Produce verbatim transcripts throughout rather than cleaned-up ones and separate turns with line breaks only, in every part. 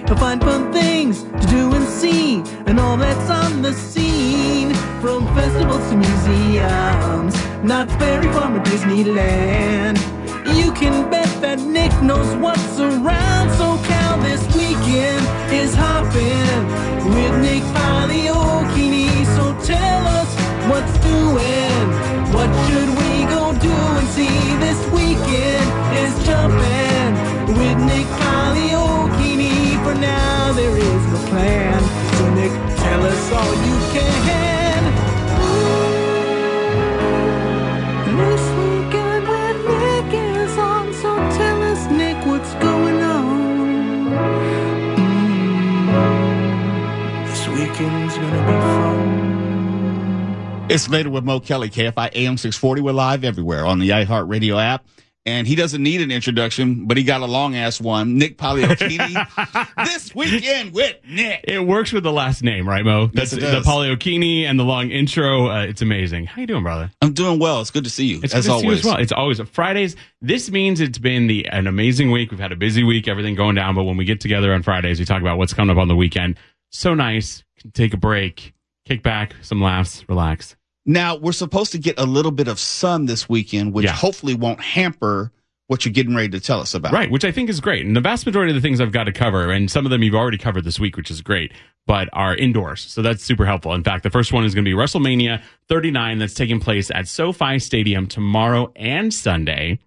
find fun things to do and see, and all that's on the scene. From festivals to museums, Knott's Berry Farm or Disneyland. You can bet that Nick knows what's around. SoCal this weekend is hopping with Nick Pagliocchini. So tell us what's doing. What should we go do and see? This weekend is jumping with Nick Pagliocchini. For now there is no plan, so Nick, tell us all you can. This weekend with Nick is on, so tell us, Nick, what's going on. Mm, this weekend's gonna be fun.
It's Later with Mo Kelly, K F I A M six forty. We're live everywhere on the iHeartRadio app. And he doesn't need an introduction, but he got a long-ass one. Nick Pagliocchini. This weekend with Nick.
It works with the last name, right, Mo?
Yes,
That's
it
the
does.
Pagliocchini and the long intro. Uh, it's amazing. How you doing, brother?
I'm doing well. It's good to see you,
It's
as
good to
always.
see you as well. It's always Fridays. This means it's been the an amazing week. We've had a busy week, everything going down. But when we get together on Fridays, we talk about what's coming up on the weekend. So nice. Can take a break, kick back, some laughs, relax.
Now, we're supposed to get a little bit of sun this weekend, which
Yeah.
hopefully won't hamper what you're getting ready to tell us about.
Right, which I think is great. And the vast majority of the things I've got to cover, and some of them you've already covered this week, which is great, but are indoors. So that's super helpful. In fact, the first one is going to be WrestleMania thirty-nine that's taking place at SoFi Stadium tomorrow and Sunday.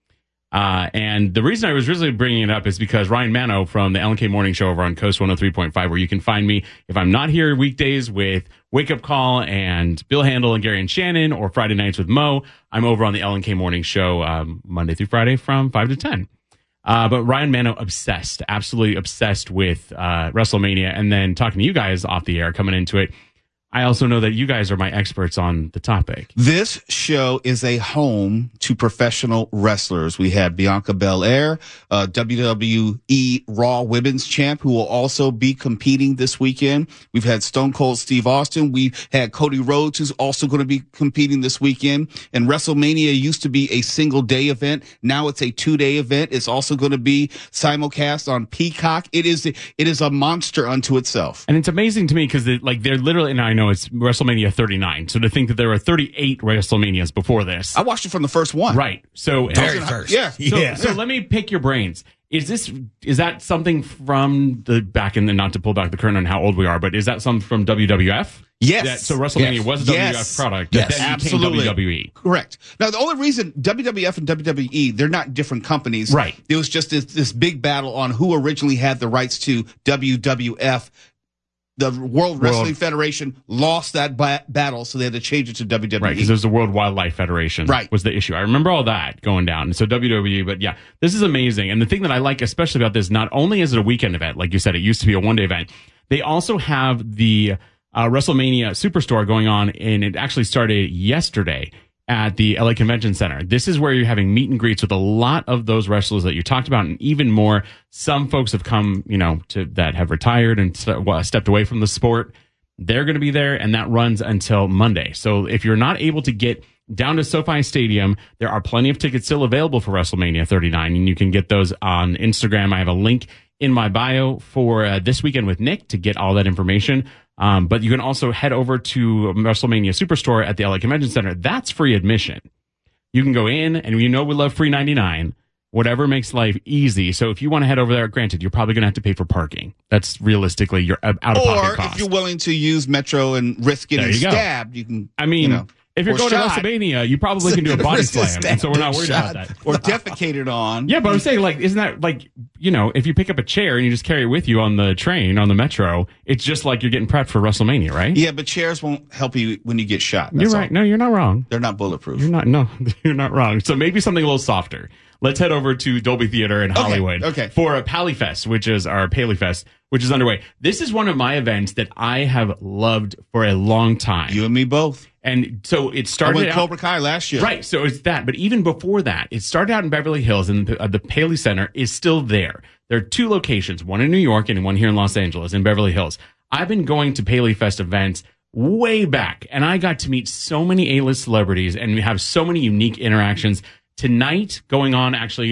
Uh, and the reason I was really bringing it up is because Ryan Mano from the L N K Morning Show over on Coast one oh three point five, where you can find me if I'm not here weekdays with Wake Up Call and Bill Handel and Gary and Shannon, or Friday nights with Mo, I'm over on the L N K Morning Show um, Monday through Friday from five to ten. Uh, but Ryan Mano, obsessed, absolutely obsessed with uh, WrestleMania. And then talking to you guys off the air, coming into it, I also know that you guys are my experts on the topic.
This show is a home to professional wrestlers. We had Bianca Belair, uh, W W E Raw Women's Champ, who will also be competing this weekend. We've had Stone Cold Steve Austin. We've had Cody Rhodes, who's also going to be competing this weekend. And WrestleMania used to be a single day event. Now it's a two day event. It's also going to be simulcast on Peacock. It is, it is a monster unto itself.
And it's amazing to me because like they're literally, and I know it's WrestleMania thirty-nine. So to think that there were thirty-eight WrestleManias before this.
I watched it from the first one.
Right. So
Very
so,
first.
Yeah.
So,
Yeah.
so let me pick your brains. Is this, is that something from the back in the, not to pull back the curtain on how old we are, but is that something from W W F?
Yes.
That, so WrestleMania
Yes.
was a W W F
Yes.
product,
Yes.
but then
Absolutely.
became W W E.
Correct. Now, the only reason W W F and W W E, they're not different companies.
Right.
It was just this, this big battle on who originally had the rights to W W F. The World Wrestling
World-
Federation lost that ba- battle, so they had to change it to W W E.
Right, because there's the World Wildlife Federation.
Right.
Was the issue. I remember all that going down. And so W W E, but yeah, this is amazing. And the thing that I like especially about this, not only is it a weekend event, like you said, it used to be a one-day event, they also have the uh, WrestleMania Superstore going on, and it actually started yesterday at the L A Convention Center. This is where you're having meet and greets with a lot of those wrestlers that you talked about, and even more. Some folks have come, you know, to that have retired and st- well, stepped away from the sport. They're going to be there, and that runs until Monday. So if you're not able to get down to SoFi Stadium, there are plenty of tickets still available for WrestleMania thirty-nine, and you can get those on Instagram. I have a link in my bio for uh, This Weekend with Nick to get all that information. Um, but you can also head over to WrestleMania Superstore at the L A Convention Center. That's free admission. You can go in, and you know we love free ninety-nine. Whatever makes life easy. So if you want to head over there, granted, you're probably going to have to pay for parking. That's realistically your out-of-pocket
Or
cost.
if you're willing to use Metro and risk getting
There you go.
stabbed, you can.
I mean,
you know,
if you're
or
going
shot,
to WrestleMania, you probably can do a body
Risk is
slam. And so we're not worried
stabbed
about that.
or defecated on.
Yeah, but I'm saying, like, isn't that like, you know, if you pick up a chair and you just carry it with you on the train, on the Metro, it's just like you're getting prepped for WrestleMania, right?
Yeah, but chairs won't help you when you get shot. That's
You're right.
all.
No, you're not wrong.
They're not bulletproof.
You're not, no, you're not wrong. So maybe something a little softer. Let's head over to Dolby Theater in Hollywood
okay.
for a PallyFest, which is our PaleyFest, which is underway. This is one of my events that I have loved for a long time.
You and me both.
And so it
I
started
went
out,
Cobra Kai last year.
right. So it's that, but even before that, it started out in Beverly Hills, and the, uh, the Paley Center is still there. There are two locations, one in New York and one here in Los Angeles, in Beverly Hills. I've been going to PaleyFest events way back, and I got to meet so many A-list celebrities, and we have so many unique interactions. Tonight, going on, actually, it's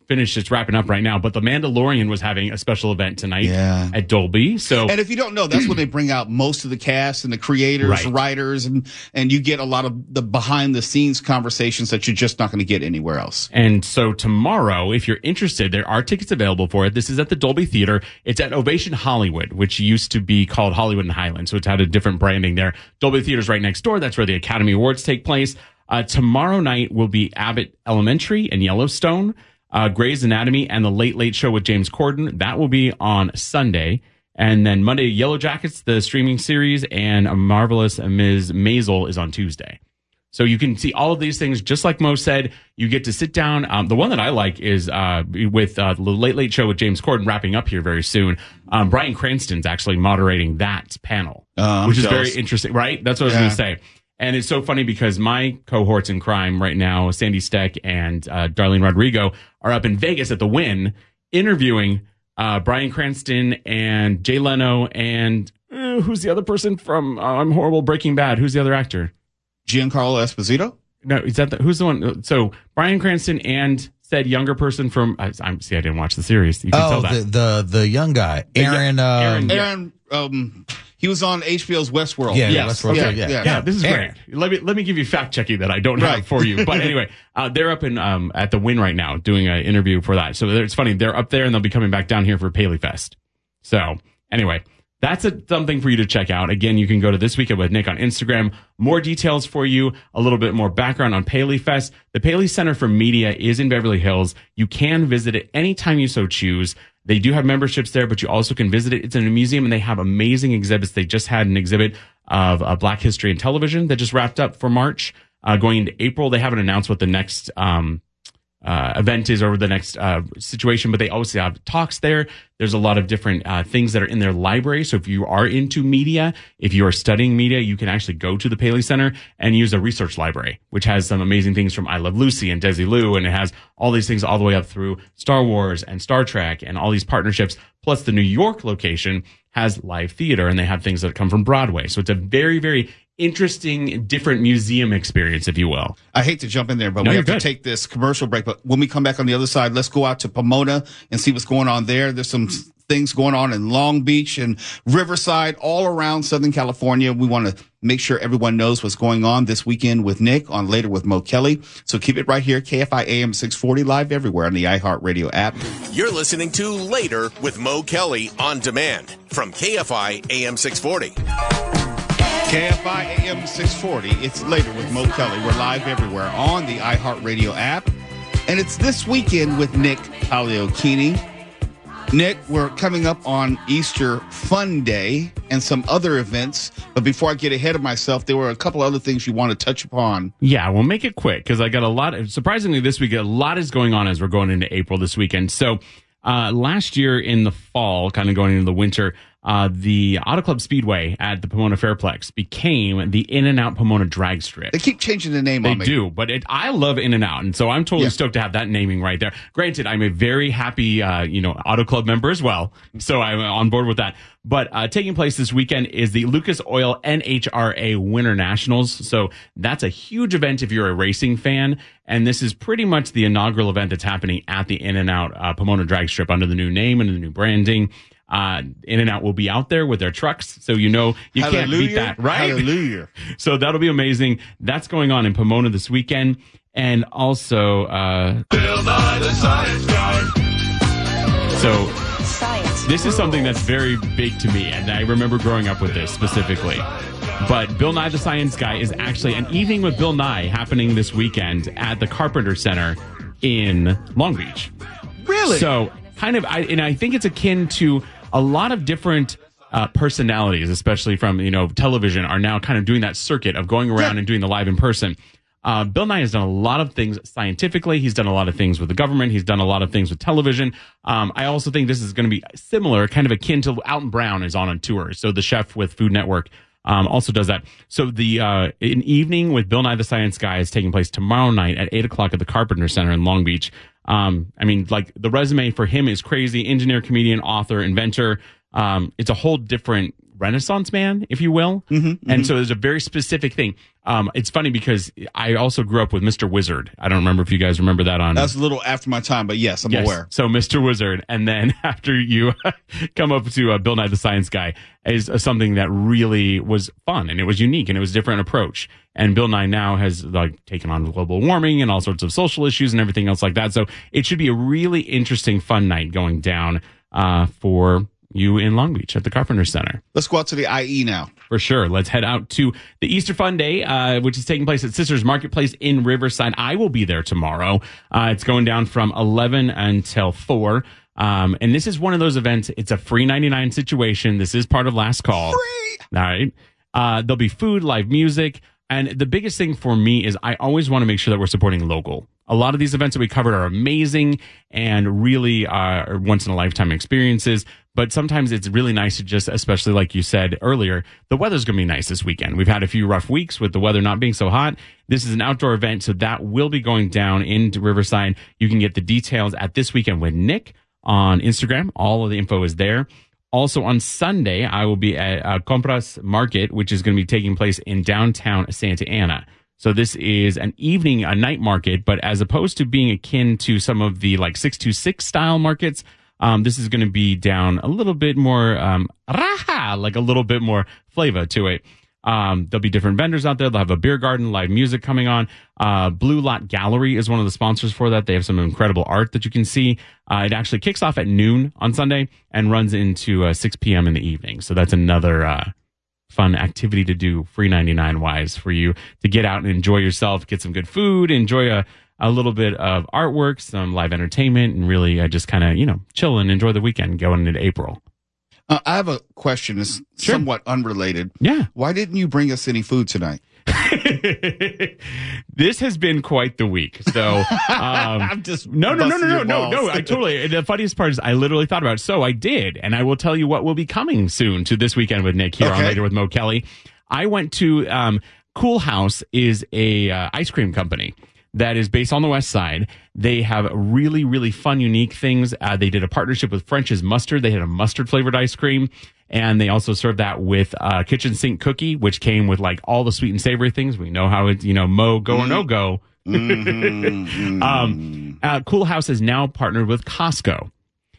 finished. It's wrapping up right now. But The Mandalorian was having a special event tonight
Yeah.
at Dolby. So,
And if you don't know, that's when they bring out most of the cast and the creators,
Right.
writers, and and you get a lot of the behind the scenes conversations that you're just not going to get anywhere else.
And so tomorrow, if you're interested, there are tickets available for it. This is at the Dolby Theater. It's at Ovation Hollywood, which used to be called Hollywood and Highland. So it's had a different branding there. Dolby Theater's right next door. That's where the Academy Awards take place. Uh, tomorrow night will be Abbott Elementary and Yellowstone, uh, Grey's Anatomy, and The Late Late Show with James Corden. That will be on Sunday. And then Monday, Yellow Jackets, the streaming series, and A Marvelous Miz Maisel is on Tuesday. So you can see all of these things, just like Mo said. You get to sit down. Um, the one that I like is uh, with uh, The Late Late Show with James Corden wrapping up here very soon. Um, Bryan Cranston's actually moderating that panel,
Uh,
which is
jealous.
very interesting, right? That's what I was
Yeah.
going to say. And it's so funny because my cohorts in crime right now, Sandy Steck and uh, Darlene Rodrigo, are up in Vegas at the Wynn interviewing uh, Bryan Cranston and Jay Leno and uh, who's the other person from uh, I'm Horrible, Breaking Bad? Who's the other actor?
Giancarlo Esposito?
No, is that the, who's the one? So Bryan Cranston and said younger person from. I, I'm see. I didn't watch the series. You can
Oh,
tell that.
the, the the young guy, Aaron.
Yeah,
um,
Aaron, Yeah.
Aaron, um, he was on H B O's Westworld.
Yeah,
Yes.
Westworld,
Okay.
yeah,
Yeah.
Yeah, this is
Aaron.
great. Let me let me give you fact checking that I don't have
Right.
for you. But anyway, uh, they're up in um, at the Wynn right now doing an interview for that. So it's funny. They're up there and they'll be coming back down here for Paley Fest. So anyway, that's a, something for you to check out. Again, you can go to This Weekend with Nick on Instagram. More details for you, a little bit more background on Paley Fest. The Paley Center for Media is in Beverly Hills. You can visit it anytime you so choose. They do have memberships there, but you also can visit it. It's in a museum, and they have amazing exhibits. They just had an exhibit of uh, Black History and Television that just wrapped up for March. Uh, going into April, they haven't announced what the next um, uh, event is or the next uh, situation, but they also have talks there. There's a lot of different uh, things that are in their library. So if you are into media, if you are studying media, you can actually go to the Paley Center and use a research library, which has some amazing things from I Love Lucy and Desilu, and it has all these things all the way up through Star Wars and Star Trek and all these partnerships. Plus the New York location has live theater, and they have things that come from Broadway. So it's a very, very interesting, different museum experience, if you will.
I hate to jump in there, but
No,
we
you're
have to
good.
take this commercial break. But when we come back on the other side, let's go out to Pomona and see what's going on there. There's some things going on in Long Beach and Riverside, all around Southern California. We want to make sure everyone knows what's going on this weekend with Nick on Later with Mo Kelly. So keep it right here, K F I A M six forty, live everywhere on the iHeartRadio app.
You're listening to Later with Mo Kelly on demand from K F I A M six forty.
K F I A M six forty. It's Later with Mo Kelly. We're live everywhere on the iHeartRadio app. And it's This Weekend with Nick Paleokini. Nick, we're coming up on Easter Fun Day and some other events. But before I get ahead of myself, there were a couple other things you want to touch upon.
Yeah, we'll make it quick because I got a lot. Of, surprisingly, this week, a lot is going on as we're going into April this weekend. So uh, last year in the fall, kind of going into the winter, uh, the Auto Club Speedway at the Pomona Fairplex became the In-N-Out Pomona Drag Strip.
They keep changing the name
They
on me.
do, but it, I love In-N-Out, and so I'm totally
Yeah.
stoked to have that naming right there. Granted, I'm a very happy, uh, you know, Auto Club member as well, so I'm on board with that. But uh, taking place this weekend is the Lucas Oil N H R A Winter Nationals, so that's a huge event if you're a racing fan, and this is pretty much the inaugural event that's happening at the In-N-Out uh, Pomona Drag Strip under the new name and the new branding. Uh, In-N-Out will be out there with their trucks, so you know you can't beat that, right?
Hallelujah.
So that'll be amazing. That's going on in Pomona this weekend. And also, uh,
Bill Nye the Science Guy.
so
Science.
this is something that's very big to me, and I remember growing up with this specifically. But Bill Nye the Science Guy is actually an evening with Bill Nye happening this weekend at the Carpenter Center in Long Beach.
Really?
So kind of, I, and I think it's akin to a lot of different uh, personalities, especially from, you know, television, are now kind of doing that circuit of going around
Yeah.
and doing the live in person. Uh, Bill Nye has done a lot of things scientifically. He's done a lot of things with the government. He's done a lot of things with television. Um, I also think this is going to be similar, kind of akin to Alton Brown is on a tour. So the chef with Food Network um, also does that. So the uh, an evening with Bill Nye the Science Guy is taking place tomorrow night at eight o'clock at the Carpenter Center in Long Beach. Um, I mean, like the resume for him is crazy. Engineer, comedian, author, inventor. um, it's a whole different Renaissance man, if you will.
Mm-hmm,
and
mm-hmm.
so there's a very specific thing. Um, it's funny because I also grew up with Mister Wizard. I don't remember if you guys remember that on.
That's a little after my time, but yes, I'm
yes.
aware.
So Mister Wizard, and then after you come up to uh, Bill Nye the Science Guy is uh, something that really was fun and it was unique and it was a different approach. And Bill Nye now has like taken on global warming and all sorts of social issues and everything else like that. So it should be a really interesting, fun night going down uh, for you in Long Beach at the Carpenter Center.
Let's go out to the I E now.
For sure. Let's head out to the Easter Fun Day, uh, which is taking place at Sisters Marketplace in Riverside. I will be there tomorrow. Uh, it's going down from eleven until four. Um, and this is one of those events. It's a free ninety-nine situation. This is part of Last Call.
Free.
All right. Uh, there'll be food, live music. And the biggest thing for me is I always want to make sure that we're supporting local. A lot of these events that we covered are amazing and really are once in a lifetime experiences. But sometimes it's really nice to just, especially like you said earlier, the weather's going to be nice this weekend. We've had a few rough weeks with the weather not being so hot. This is an outdoor event, so that will be going down into Riverside. You can get the details at This Weekend with Nick on Instagram. All of the info is there. Also on Sunday, I will be at uh, Compras Market, which is going to be taking place in downtown Santa Ana. So this is an evening, a night market, but as opposed to being akin to some of the like six two six style markets, um, this is going to be down a little bit more, um, raha, like a little bit more flavor to it. Um, there'll be different vendors out there. They'll have a beer garden, live music coming on. Uh, Blue Lot Gallery is one of the sponsors for that. They have some incredible art that you can see. Uh, it actually kicks off at noon on Sunday and runs into uh, six p.m. in the evening. So that's another uh, fun activity to do, free ninety-nine wise, for you to get out and enjoy yourself, get some good food, enjoy a, a little bit of artwork, some live entertainment, and really uh, just kind of, you know, chill and enjoy the weekend going into April.
Uh, I have a question. It's
Sure.
somewhat unrelated.
Yeah.
Why didn't you bring us any food tonight?
This has been quite the week. So, um,
I'm just
no, no, no, no,
busting
no,
your
no, no.
balls.
I totally. The funniest part is I literally thought about it. So I did, and I will tell you what will be coming soon to This Weekend with Nick here on
Okay.
Later with Mo Kelly. I went to um, Cool House is a uh, ice cream company that is based on the West Side. They have really, really fun, unique things. Uh, they did a partnership with French's Mustard. They had a mustard flavored ice cream. And they also served that with a kitchen sink cookie, which came with like all the sweet and savory things. We know how it's, you know, Mo, go or no go.
Mm-hmm.
um, uh, Cool House has now partnered with Costco.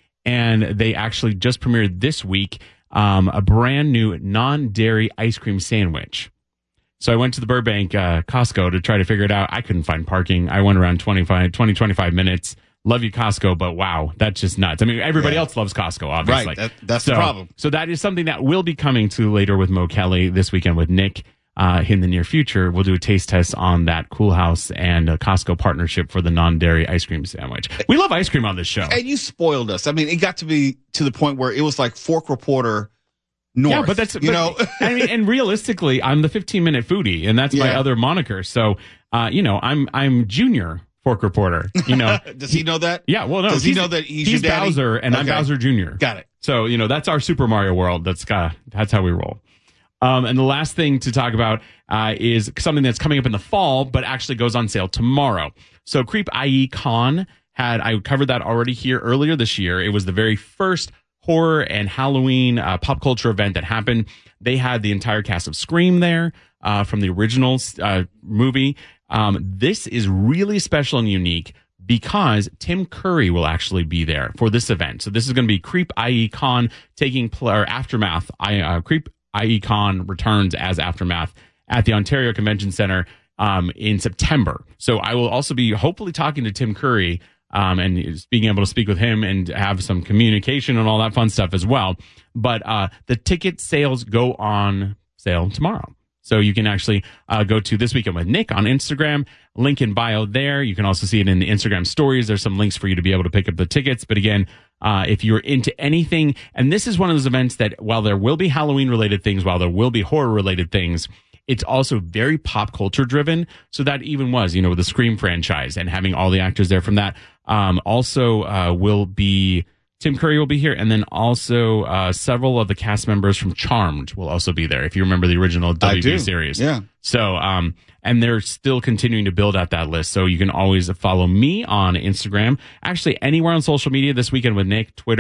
And they actually just premiered this week um, a brand new non-dairy ice cream sandwich. So I went to the Burbank uh, Costco to try to figure it out. I couldn't find parking. I went around twenty-five, twenty, twenty-five minutes. Love you, Costco, but wow, that's just nuts. I mean, everybody
Yeah.
else loves Costco, obviously.
Right, that- that's
so,
the problem.
So that is something that will be coming to Later with Mo Kelly This Weekend with Nick uh, in the near future. We'll do a taste test on that Cool House and a Costco partnership for the non-dairy ice cream sandwich. We love ice cream on this show.
And you spoiled us. I mean, it got to be to the point where it was like Fork Reporter North.
Yeah, but that's
you
but,
know.
I mean, and realistically, I'm the fifteen minute foodie, and that's my
Yeah.
other moniker. So, uh, you know, I'm I'm Junior Fork Reporter. You know,
Does he know that?
yeah. Well, no,
Does he
he's-
know that he's,
he's
your daddy?
Bowser and I'm
Okay.
Bowser Junior
Got it.
So, you know, that's our Super Mario world. That's uh, that's how we roll. Um, and the last thing to talk about uh, is something that's coming up in the fall, but actually goes on sale tomorrow. So, Creep I E Con had I covered that already here earlier this year. It was the very first horror and Halloween uh, pop culture event that happened. They had the entire cast of Scream there uh, from the original uh, movie. Um, this is really special and unique because Tim Curry will actually be there for this event. So this is going to be Creep I E Con taking pl- or Aftermath. I, uh, Creep I E Con returns as Aftermath at the Ontario Convention Center um, in September. So I will also be hopefully talking to Tim Curry um, and just being able to speak with him and have some communication and all that fun stuff as well. But uh, the ticket sales go on sale tomorrow. So you can actually uh, go to This Weekend with Nick on Instagram, link in bio there. You can also see it in the Instagram stories. There's some links for you to be able to pick up the tickets. But again, uh, if you're into anything, and this is one of those events that while there will be Halloween related things, while there will be horror related things, it's also very pop culture driven. So that even was, you know, with the Scream franchise and having all the actors there from that. Um, also uh, will be Tim Curry will be here, and then also uh, several of the cast members from Charmed will also be there. If you remember the original
I
W B
do.
series,
Yeah.
So, um, and they're still continuing to build out that list. So you can always follow me on Instagram. Actually, anywhere on social media This Weekend with Nick, Twitter,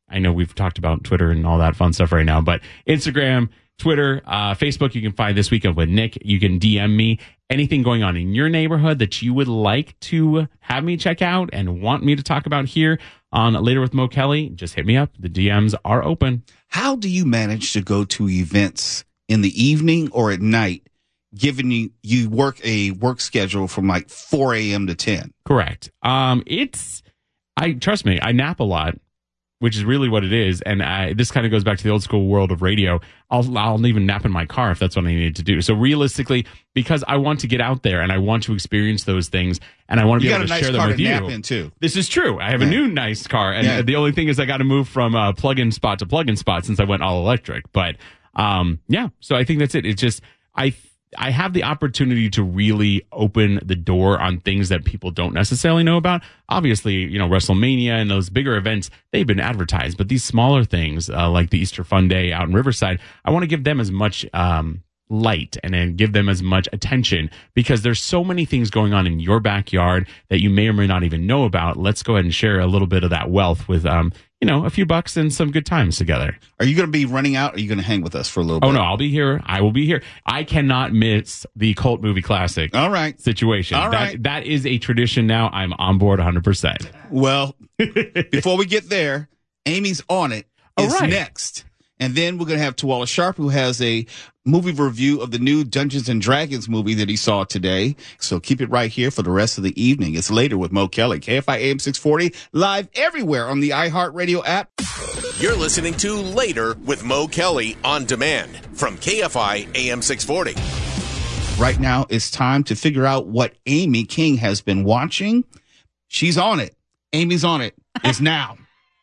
I know we've talked about Twitter and all that fun stuff right now, but Instagram, Twitter, uh, Facebook, you can find This Weekend with Nick. You can D M me anything going on in your neighborhood that you would like to have me check out and want me to talk about here on Later with Mo Kelly. Just hit me up. The D Ms are open.
How do you manage to go to events in the evening or at night, given you, you work a work schedule from like four a.m. to ten?
Correct. Um, it's, I trust me, I nap a lot, which is really what it is. And I, this kind of goes back to the old school world of radio. I'll, I'll even nap in my car if that's what I need to do. So realistically, because I want to get out there and I want to experience those things and I want to
You
be
got
able
a
to
nice
share them
car
with
to
you.
nap in too.
This is true. I have
Yeah.
a new nice car. And
Yeah.
the only thing is I got to move from uh, plug-in spot to plug-in spot since I went all electric. But um, yeah, so I think that's it. It's just, I I have the opportunity to really open the door on things that people don't necessarily know about. Obviously, you know, WrestleMania and those bigger events, they've been advertised, but these smaller things, uh, like the Easter Fun Day out in Riverside, I want to give them as much, um, light and then give them as much attention because there's so many things going on in your backyard that you may or may not even know about. Let's go ahead and share a little bit of that wealth with, um, you know, a few bucks and some good times together.
Are you going to be running out or are you going to hang with us for a little bit?
Oh, no, I'll be here. I will be here. I cannot miss the cult movie classic
All right.
situation.
All right.
That, that is a tradition now. I'm on board one hundred percent.
Well, before we get there, Amy's on it
All
is
right.
next. And then we're going to have Tuwala Sharp, who has a movie review of the new Dungeons and Dragons movie that he saw today. So keep it right here for the rest of the evening. It's Later with Mo Kelly, K F I A M six forty, live everywhere on the iHeartRadio app.
You're listening to Later with Mo Kelly on demand from K F I A M six forty.
Right now, it's time to figure out what Amy King has been watching. She's on it. Amy's on it. It's now.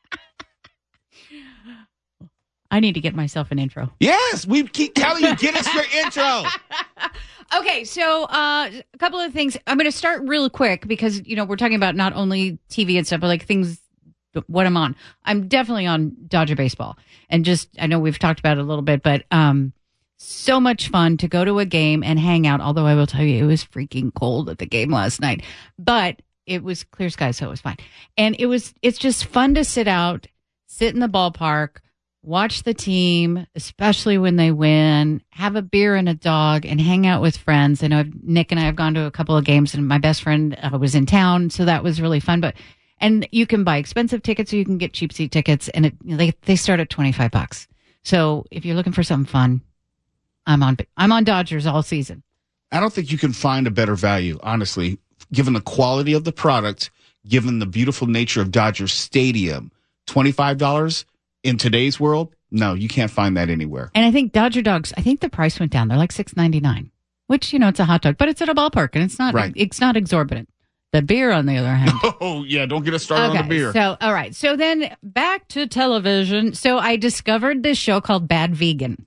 I need to get myself an intro.
Yes, we keep telling you, get us your intro.
Okay, so uh, a couple of things. I'm going to start real quick because, you know, we're talking about not only T V and stuff, but like things, what I'm on. I'm definitely on Dodger baseball. And just, I know we've talked about it a little bit, but um, so much fun to go to a game and hang out. Although I will tell you, it was freaking cold at the game last night. But it was clear skies, so it was fine. And it was, it's just fun to sit out, sit in the ballpark, watch the team, especially when they win, have a beer and a dog, and hang out with friends. I know Nick and I have gone to a couple of games, and my best friend uh, was in town, so that was really fun. But and you can buy expensive tickets, or you can get cheap seat tickets, and it, you know, they they start at twenty-five bucks. So if you're looking for something fun, I'm on I'm on Dodgers all season.
I don't think you can find a better value, honestly, given the quality of the product, given the beautiful nature of Dodger Stadium. twenty-five dollars in today's world, no, you can't find that anywhere.
And I think Dodger dogs, I think the price went down. They're like six ninety-nine, which, you know, it's a hot dog, but it's at a ballpark and it's not
Right.
it's not exorbitant. The beer, on the other hand.
Oh, yeah, don't get us started
Okay,
on the beer.
so all right. So then back to television. So I discovered this show called Bad Vegan.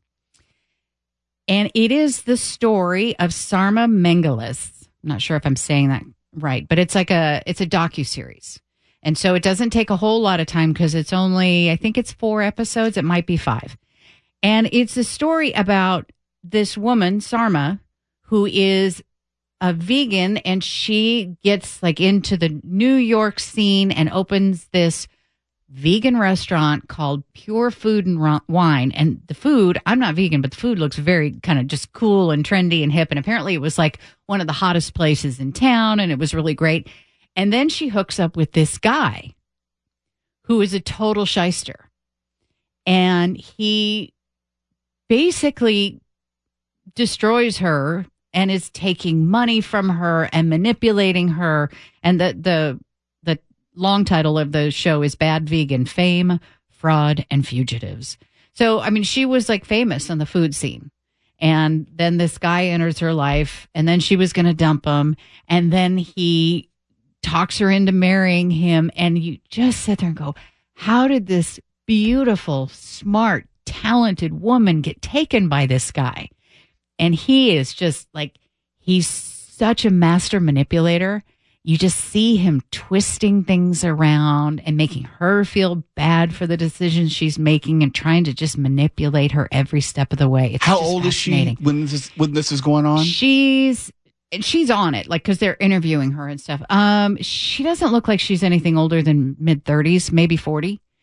And it is the story of Sarma Mengalis. I'm not sure if I'm saying that right, but it's like a it's a docuseries. And so it doesn't take a whole lot of time because it's only, I think it's four episodes. It might be five. And it's a story about this woman, Sarma, who is a vegan, and she gets like into the New York scene and opens this vegan restaurant called Pure Food and Ro- Wine. And the food, I'm not vegan, but the food looks very kind of just cool and trendy and hip. And apparently it was like one of the hottest places in town, and it was really great. And then she hooks up with this guy who is a total shyster. And he basically destroys her and is taking money from her and manipulating her. And the the the long title of the show is Bad Vegan: Fame, Fraud, and Fugitives. So, I mean, she was like famous on the food scene. And then this guy enters her life, and then she was going to dump him. And then he talks her into marrying him, and you just sit there and go, how did this beautiful, smart, talented woman get taken by this guy? And he is just like, he's such a master manipulator. You just see him twisting things around and making her feel bad for the decisions she's making and trying to just manipulate her every step of the way. It's
How
just
old is she
fascinating.
when this, when this is going on?
She's she's on it, like, because they're interviewing her and stuff. Um, she doesn't look like she's anything older than mid thirties, maybe forty.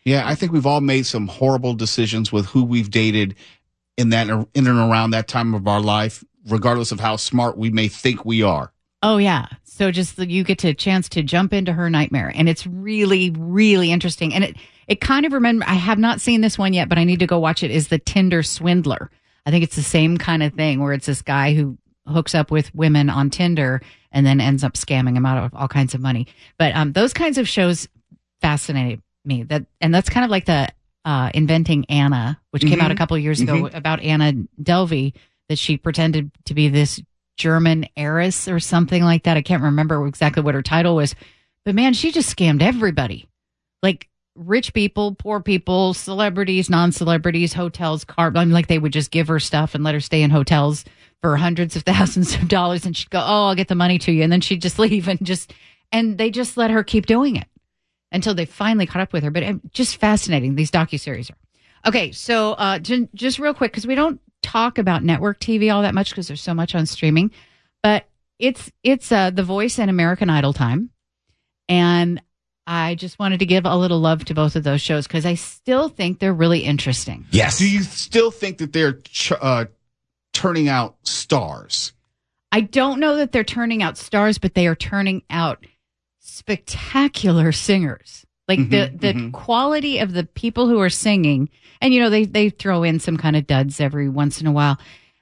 Yeah, I think we've all made some horrible decisions with who we've dated in that in and around that time of our life, regardless of how smart we may think we are.
Oh, yeah. So just the, you get to a chance to jump into her nightmare. And it's really, really interesting. And it, it kind of remember, I have not seen this one yet, but I need to go watch it, is the Tinder Swindler. I think it's the same kind of thing where it's this guy who hooks up with women on Tinder and then ends up scamming them out of all kinds of money. But um, those kinds of shows fascinated me. That And that's kind of like the uh, Inventing Anna, which came
Mm-hmm.
out a couple of years ago
Mm-hmm.
about Anna Delvey, that she pretended to be this German heiress or something like that. I can't remember exactly what her title was, but man, she just scammed everybody. Like rich people, poor people, celebrities, non-celebrities, hotels, car. I mean, like they would just give her stuff and let her stay in hotels for hundreds of thousands of dollars. And she'd go, oh, I'll get the money to you. And then she'd just leave and just, and they just let her keep doing it until they finally caught up with her. But it, just fascinating. These docuseries are. Okay. So, uh, j- just real quick, cause we don't talk about network T V all that much because there's so much on streaming, but it's it's uh, The Voice and American Idol time, and I just wanted to give a little love to both of those shows because I still think they're really interesting.
Yes.
Do you still think that they're ch- uh, turning out stars?
I don't know that they're turning out stars, but they are turning out spectacular singers. Like
Mhm,
the the
mhm.
quality of the people who are singing, and you know they they throw in some kind of duds every once in a while.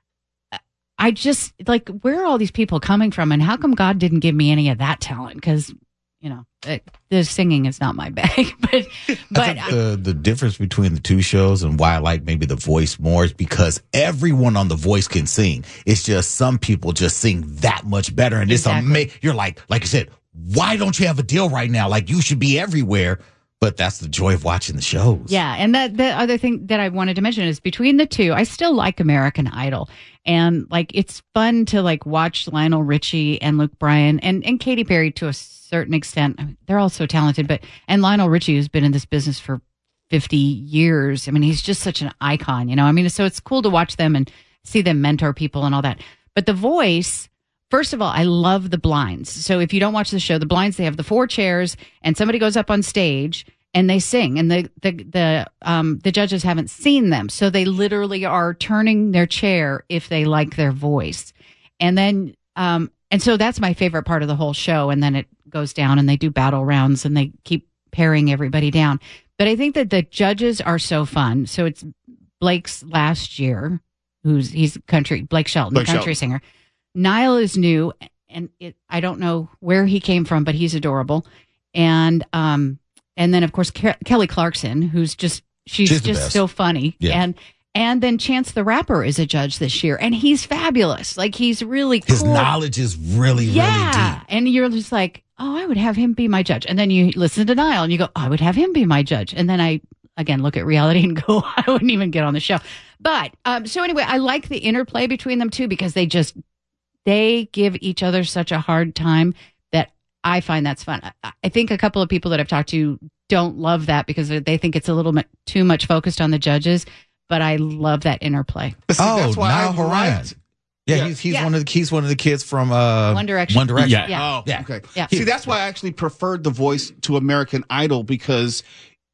I just like, where are all these people coming from, and how come God didn't give me any of that talent? Because you know it, the singing is not my bag. but but
I think the, the difference between the two shows and why I like maybe The Voice more is because everyone on The Voice can sing. It's just some people just sing that much better. And it's
Exactly.
amazing. You're like, like I said, why don't you have a deal right now? Like you should be everywhere. But that's the joy of watching the shows.
Yeah, and that the other thing that I wanted to mention is between the two, I still like American Idol, and like it's fun to like watch Lionel Richie and Luke Bryan and and Katy Perry to a certain extent. I mean, they're all so talented, but and Lionel Richie, who's been in this business for fifty years. I mean, he's just such an icon, you know. I mean, so it's cool to watch them and see them mentor people and all that. But The Voice. First of all, I love the blinds. So if you don't watch the show, the blinds, they have the four chairs and somebody goes up on stage and they sing, and the, the, the, um, the judges haven't seen them. So they literally are turning their chair if they like their voice. And then, um, and so that's my favorite part of the whole show. And then it goes down and they do battle rounds and they keep paring everybody down. But I think that the judges are so fun. So it's Blake's last year, who's, he's country, Blake Shelton,
Blake
country
Shelton.
singer. Niall is new, and it, I don't know where he came from, but he's adorable. And um, and then of course Ke- Kelly Clarkson, who's just she's,
She's the
just
best.
so funny.
Yeah.
And and then Chance the Rapper is a judge this year, and he's fabulous. Like he's really cool.
His knowledge is really,
yeah,
really deep.
and you're just like, oh, I would have him be my judge. And then you listen to Niall, and you go, I would have him be my judge. And then I again look at reality and go, I wouldn't even get on the show. But um, so anyway, I like the interplay between them two because they just. They give each other such a hard time that I find that's fun. I, I think a couple of people that I've talked to don't love that because they think it's a little bit too much focused on the judges, but I love that interplay.
But see,
Oh,
that's why
Niall
I
Horan.
liked-
Yeah,
Yeah.
he's he's
Yeah.
one of the he's one of the kids from uh,
One Direction.
One Direction.
Yeah.
Yeah.
Oh,
Yeah.
okay.
Yeah.
See, that's why I actually preferred The Voice to American Idol because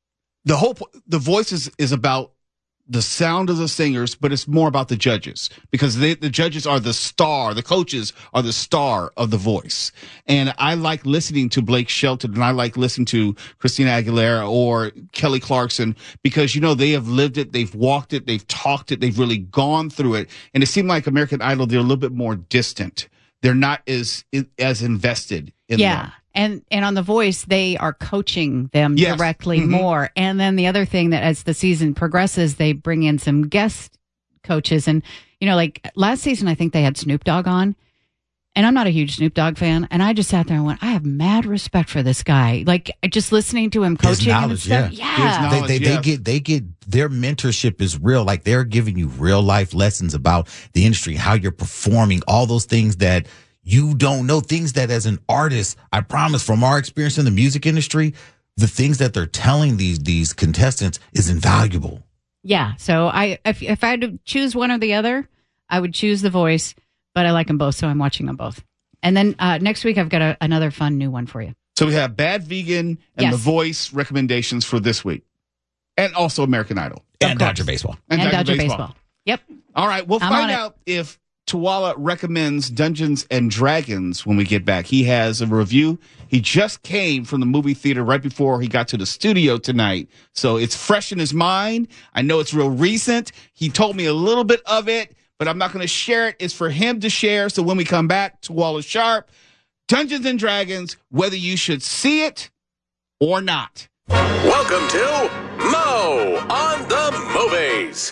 the whole po- The Voice is, is about the sound of the singers, but it's more about the judges because they, the judges are the star, the coaches are the star of The Voice. And I like listening to Blake Shelton and I like listening to Christina Aguilera or Kelly Clarkson because, you know, they have lived it, they've walked it, they've talked it, they've really gone through it. And it seemed like American Idol, they're a little bit more distant. They're not as, as invested in
Yeah.
them.
And and on The Voice, they are coaching them
Yes.
directly
Mhm.
more. And then the other thing that as the season progresses, they bring in some guest coaches. And, you know, like last season, I think they had Snoop Dogg on. And I'm not a huge Snoop Dogg fan. And I just sat there and went, I have mad respect for this guy. Like just listening to him
His
coaching and
knowledge,
stuff.
His
Yeah.
knowledge.
They, they, they
yes.
get they get their mentorship is real. Like they're giving you real life lessons about the industry, how you're performing, all those things that you don't know, things that as an artist, I promise from our experience in the music industry, the things that they're telling these these contestants is invaluable.
Yeah. So I, if, if I had to choose one or the other, I would choose The Voice, but I like them both. So I'm watching them both. And then uh, next week, I've got a, another fun new one for you.
So we have Bad Vegan and
Yes.
The Voice recommendations for this week. And also American Idol.
And
course.
Dodger Baseball.
And, Dodger, baseball. Yep.
All right, we'll
I'm
find
on it.
out if Tuwala recommends Dungeons and Dragons when we get back. He has a review. He just came from the movie theater right before he got to the studio tonight. So it's fresh in his mind. I know it's real recent. He told me a little bit of it, but I'm not going to share it. It's for him to share. So when we come back, Tuwala Sharp, Dungeons and Dragons, whether you should see it or not.
Welcome to Mo on the Movies.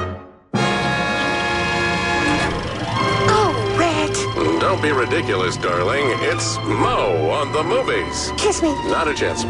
Oh, Red.
Don't be ridiculous, darling. It's Mo on the Movies.
Kiss me.
Not a chance.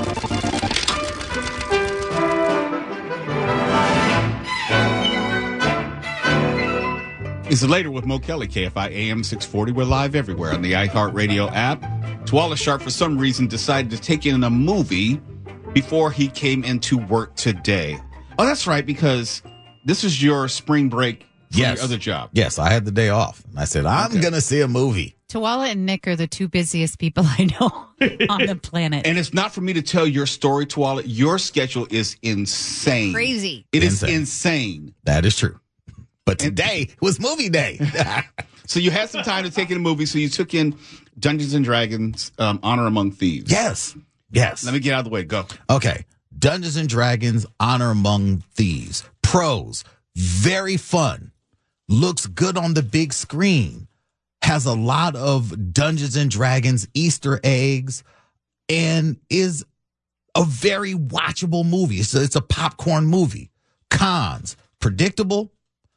It's later with Mo Kelly, K F I A M six forty. We're live everywhere on the iHeartRadio app. Tuwala Sharp, for some reason, decided to take in a movie before he came into work today. Oh, that's right, because this is your spring break for
Yes.
your other job.
Yes, I had the day off. And I said, I'm
Okay.
going to see a movie.
Tawala and Nick are the two busiest people I know on the planet.
And it's not for me to tell your story, Tuwala. Your schedule is insane.
Crazy.
It is
Insane.
insane.
That is true. But today was movie day.
So you had some time to take in a movie, so you took in Dungeons and Dragons, um, Honor Among Thieves.
Yes. Yes.
Let me get out of the way. Go.
Okay. Dungeons and Dragons, Honor Among Thieves. Pros. Very fun. Looks good on the big screen. Has a lot of Dungeons and Dragons Easter eggs. And is a very watchable movie. It's a, it's a popcorn movie. Cons. Predictable.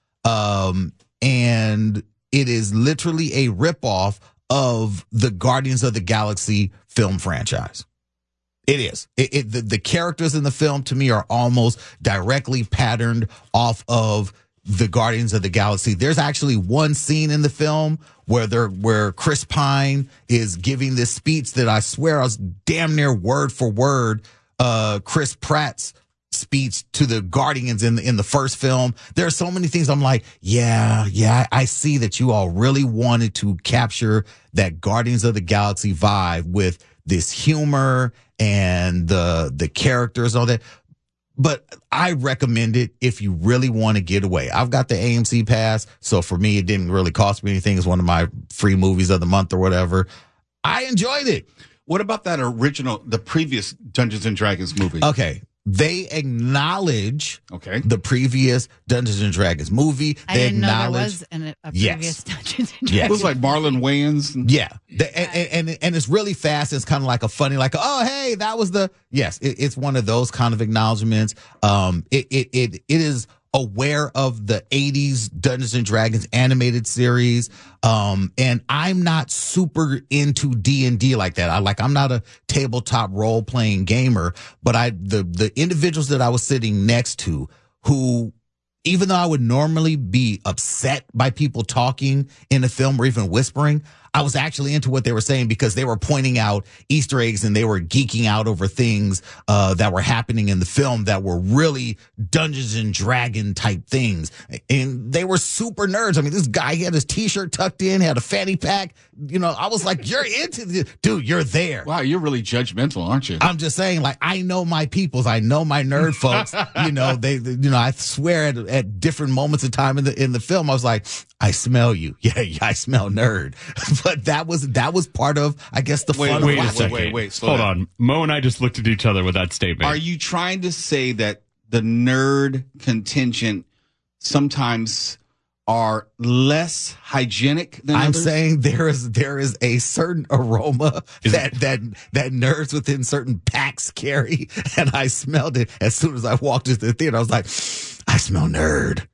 Um, and it is literally a ripoff of the Guardians of the Galaxy film franchise. It is. It, it the, the characters in the film to me are almost directly patterned off of the Guardians of the Galaxy. There's actually one scene in the film where they're, where Chris Pine is giving this speech that I swear I was damn near word for word, uh, Chris Pratt's speech to the Guardians in the, in the first film. There are so many things I'm like, yeah, yeah, I see that you all really wanted to capture that Guardians of the Galaxy vibe with this humor and the, the characters, all that. But I recommend it if you really want to get away. I've got the A M C pass. So for me, it didn't really cost me anything. It's one of my free movies of the month or whatever. I enjoyed it.
What about that original, the previous Dungeons and Dragons movie?
Okay. They acknowledge
Okay.
the previous Dungeons and Dragons movie.
I
They
didn't know there
acknowledge,
was an, a
Yes.
previous Dungeons and
Yes.
It
Dragons.
was like Marlon Wayans. and-
yeah, The- and, and and and it's really fast. It's kind of like a funny, like, oh hey, that was the yes. It, it's one of those kind of acknowledgments. Um, it it it it is aware of the eighties Dungeons and Dragons animated series. Um, and I'm not super into D and D like that. I like, I'm not a tabletop role playing gamer, but I, the, the individuals that I was sitting next to who, even though I would normally be upset by people talking in a film or even whispering, I was actually into what they were saying because they were pointing out Easter eggs and they were geeking out over things uh, that were happening in the film that were really Dungeons and Dragon type things. And they were super nerds. I mean, this guy, he had his t-shirt tucked in, had a fanny pack. You know, I was like, you're into this. Dude, you're there.
Wow, you're really judgmental, aren't you?
I'm just saying, like, I know my peoples. I know my nerd folks. You know, they, they- you know, I swear at, at different moments of time in the, in the film, I was like, I smell you. Yeah, yeah, I smell nerd. But that was, that was part of, I guess, the
Wait,
fun
Wait
of
a
watching.
second.
wait, wait, slow
Hold
down.
on. Mo and I just looked at each other with that statement.
Are you trying to say that the nerd contingent sometimes are less hygienic than
I'm
others?
saying there is there is a certain aroma
Is
that that that nerds within certain packs carry, and I smelled it as soon as I walked into the theater. I was like, I smell nerd,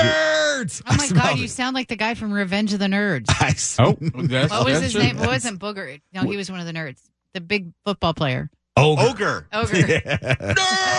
nerds.
Oh
I
my
smelled
God, you
it.
sound like the guy from Revenge of the Nerds.
I
Oh,
That's-
What was
that's
his
true.
name? It wasn't Booger. No, he was one of the nerds. The big football player.
ogre.
Ogre.
Ogre.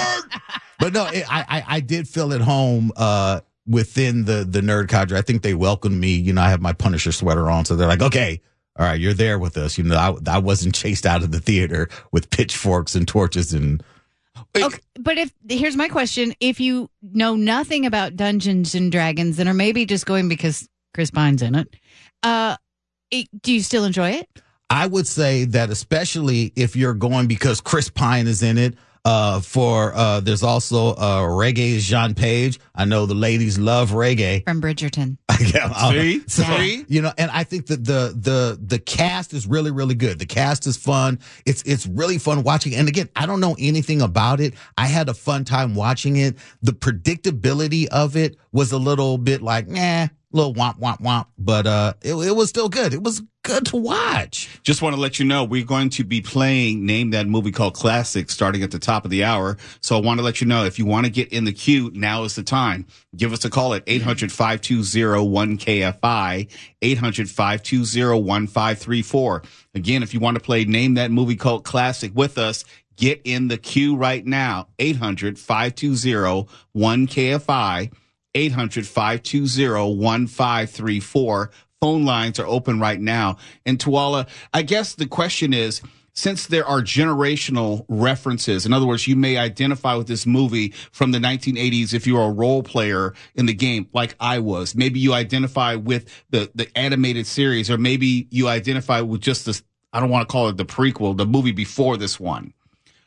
But no, it, I, I I did feel at home uh, within the the nerd cadre. I think they welcomed me. You know, I have my Punisher sweater on, so they're like, okay, all right, you're there with us. You know, I I wasn't chased out of the theater with pitchforks and torches and.
Okay, but if here's my question: if you know nothing about Dungeons and Dragons, and are maybe just going because Chris Pine's in it, uh, it, do you still enjoy it?
I would say that especially if you're going because Chris Pine is in it, Uh, for, uh, there's also, uh, Reggae Jean Page. I know the ladies love reggae.
From Bridgerton.
Yeah,
See?
so,
See?
you know, and I think that the, the, the cast is really, really good. The cast is fun. It's, it's really fun watching. And again, I don't know anything about it. I had a fun time watching it. The predictability of it was a little bit like, nah, little womp, womp, womp. But, uh, it, it was still good. It was good to watch.
Just want to let you know we're going to be playing Name That Movie Called Classic starting at the top of the hour. So I want to let you know if you want to get in the queue, now is the time. Give us a call at eight hundred, five two zero, one K F I, eight hundred, five two zero, one five three four. Again, if you want to play Name That Movie Called Classic with us, get in the queue right now. eight hundred, five two zero, one K F I, eight hundred, five two zero, one five three four. Phone lines are open right now. And Tuala, I guess the question is, since there are generational references, in other words, you may identify with this movie from the nineteen eighties if you're a role player in the game, like I was. Maybe you identify with the, the animated series, or maybe you identify with just this, I don't want to call it the prequel, the movie before this one.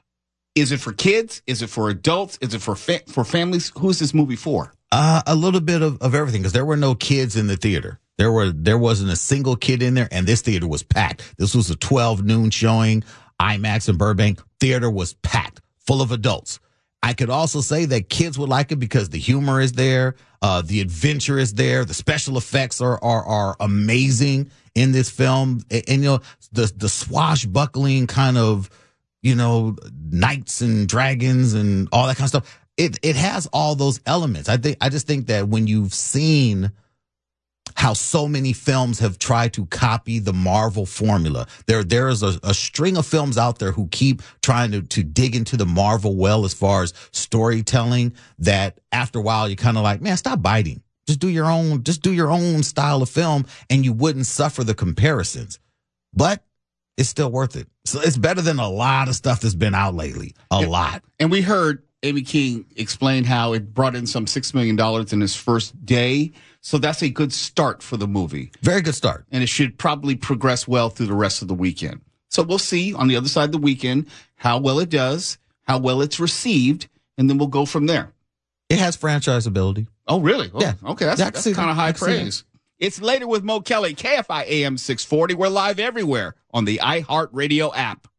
Is it for kids? Is it for adults? Is it for fa- for families? Who is this movie for?
Uh, a little bit of, of everything, because there were no kids in the theater. There were, there wasn't a single kid in there, and this theater was packed. This was a twelve noon showing. IMAX in Burbank. Theater was packed, full of adults. I could also say that kids would like it because the humor is there. Uh, the adventure is there. The special effects are, are, are amazing in this film. And, and you know, the, the swashbuckling kind of, you know, knights and dragons and all that kind of stuff. It, it has all those elements. I think, I just think that when you've seen how so many films have tried to copy the Marvel formula. There, there is a, a string of films out there who keep trying to, to dig into the Marvel well as far as storytelling, that after a while you're kind of like, man, stop biting. Just do your own, just do your own style of film, and you wouldn't suffer the comparisons. But it's still worth it. So it's better than a lot of stuff that's been out lately. A
Yeah.
lot.
And we heard Amy King explain how it brought in some six million dollars in its first day. So that's a good start for the movie.
Very good start.
And it should probably progress well through the rest of the weekend. So we'll see on the other side of the weekend how well it does, how well it's received, and then we'll go from there.
It has franchise ability.
Oh, really? Oh,
Yeah.
Okay, that's,
Yeah, I can
that's
see
kind of
that.
high
I can see that.
praise. It's Later with Mo Kelly, K F I A M six forty. We're live everywhere on the iHeartRadio app.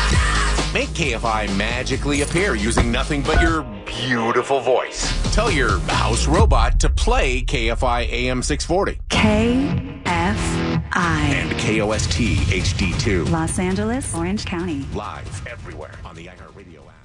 Make K F I magically appear using nothing but your beautiful voice. Tell your house robot to play K F I A M six forty.
K F I.
And K O S T H D two.
Los Angeles, Orange County.
Live everywhere on the iHeartRadio app.